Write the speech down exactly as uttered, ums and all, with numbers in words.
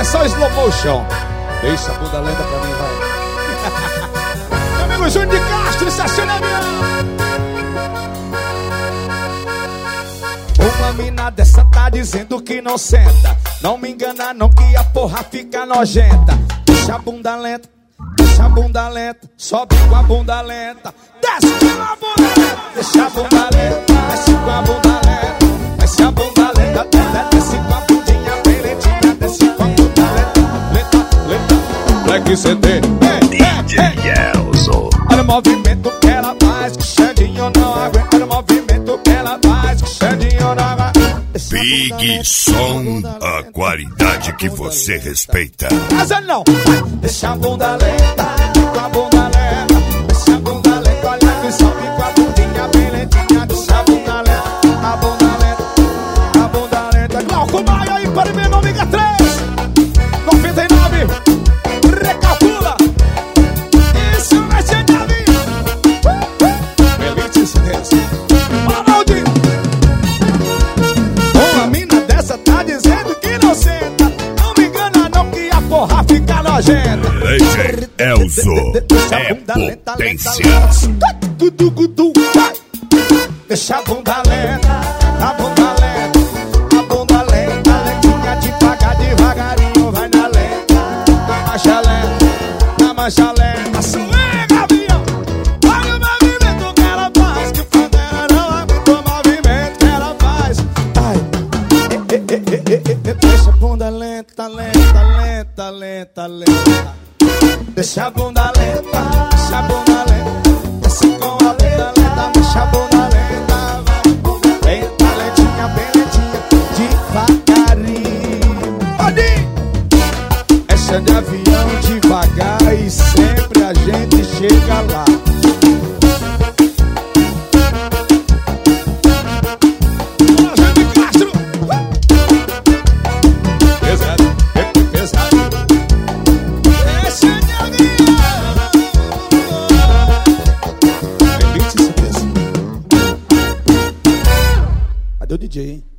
é só slow motion. Deixa a bunda lenta pra mim, vai. Meu amigo Júnior de Castro, estacionamento. Uma mina dessa tá dizendo que não senta. Não me engana não que a porra fica nojenta. Deixa a bunda lenta, deixa a bunda lenta. Sobe com a bunda lenta, desce com a bunda lenta. Deixa a bunda lenta, desce com a bunda lenta. Desce a bunda lenta, desce com a bundinha bem lentinha. Desce com a bunda lenta, lenta, lenta. Black C D, D J Elzo. Olha o movimento que ela faz, que Xandinho não aguenta. Olha o movimento que ela faz, que Xandinho não aguenta. Big Som, a qualidade que você respeita. Casa não, deixa a bunda lenta, com a bunda lenta. Deixa a bunda lenta, olha que sobe com a bundinha bem lentinha. Deixa a bunda lenta, a bunda lenta, a bunda lenta. Glauco Maia aí para o meu nome, três noventa e nove. Recalcula. Isso vai ser minha vida. Feliz Deus. Ronaldinho. Uma mina dessa tá dizendo que não senta. Não me engana não que a porra fica nojenta. D J Elzo é potência. Deixa a bunda lenta, a bunda lenta, a bunda lenta, lentinha devagar, devagarinho, vai na lenta, na marcha lenta, na marcha lenta. Swing, avião, olha o movimento que ela faz, que fazenda não aguenta o movimento que ela faz. Ai, eh, eh, eh, eh, eh, eh, deixa a bunda lenta, lenta, lenta, lenta, lenta. Deixa a bunda lenta, deixa a bunda lenta, desce com a bunda lenta, deixa a bunda lenta. Lenta, lentinha, bem lentinha, devagarinho. Odinho! Essa de avião devagar e sempre a gente chega lá. Júnior Castro! Pesado, é pesado. Essa de avião. Elite, certeza. Cadê o D J, hein?